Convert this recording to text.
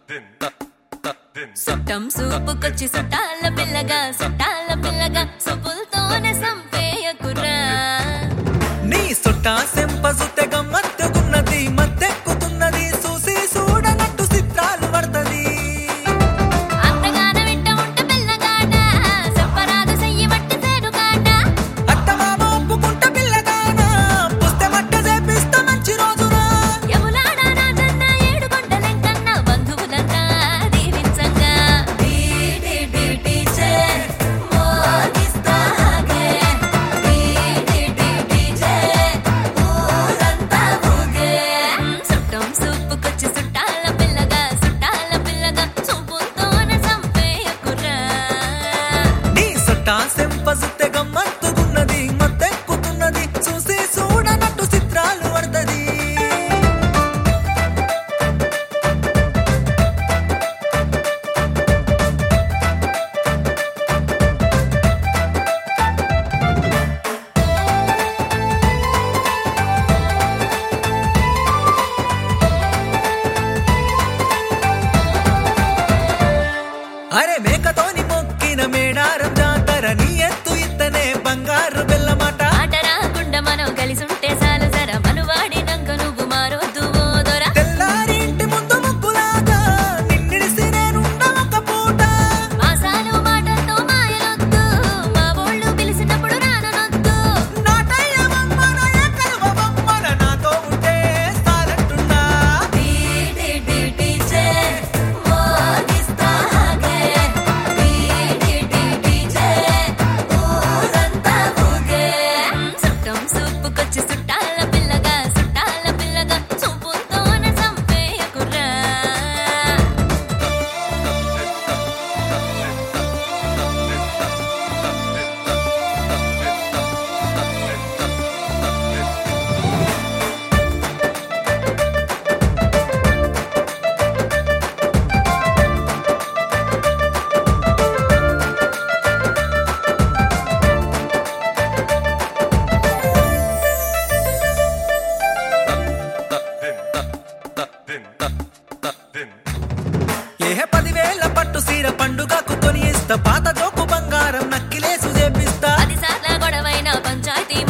సుట్టం సూపుకొచ్చి సుట్టాల పిల్లగా సొప్పులతోనే సంపేయకుర్రా. నీ సుట్టా సెంపసుతే గమ్మత్తుకున్నది మత్తెక్కుతున్నది చూసి చూడనట్టు చిత్రాలు పడతది. అంతగాన వింట ఉంటే పిల్లగాడ చెప్పరాదు చెయ్యి మట్టి తేనుగాడ. అత్తమామ ఒప్పుకుంట పిల్లగానా పుస్తే మట్ట చేపిస్తా మంచి రోజున. యములాడ రాజన్న ఏడు కొండలెంకన్న బంధువులంతా దీవించంగా. డీజే మోగిస్తాగే డీజే ఊరంతా ఊగే. సుట్టం సూపుకొచ్చి సుట్టాల పిల్లగా సొప్పులతోనే సంపేయకుర్రా. నీ సుట్టా సెంపసుతే గమ్మత్తుకున్నది మత్తెక్కుతున్నది చూసి చూడనట్టు చిత్రాలు పడతది. అరే మేకతోని మొక్కిన మేడారం జాతర నీ ఎత్తు ఇత్తనే బంగారు బెల్లమాట. ఆట రాకుండా మనం కలిసుంటే చాలు జర మనువాడినంక నువ్వు మారొద్దు ఓ దొర. తెల్లారి ఇంటి ముందు ముగ్గులాగా నిన్నిడిసి నేనుండ ఒక పూట. మాసాలు మాటలతో మాయలొద్దు మా ఊళ్ళు పిలిచినప్పుడు రానొద్దు. నాటయ్య బొమ్మన ఎక్కడవ బొమ్మన నాతో ఉంటే సాలంటున్నా. డీజే మోగిస్తాగే డీజే ఊరంతా ఊగే. సుట్టం సూపుకొచ్చి సుట్టాల పిల్లగా సొప్పులతోనే సంపేయకుర్రా. ఏ 10,000 పట్టు సీర పండుగకు కొని ఇస్తా పాత జోకు బంగారం నక్కిలేసు చేపిస్తా. 10 సార్ల గొడవైన పంచాయతీ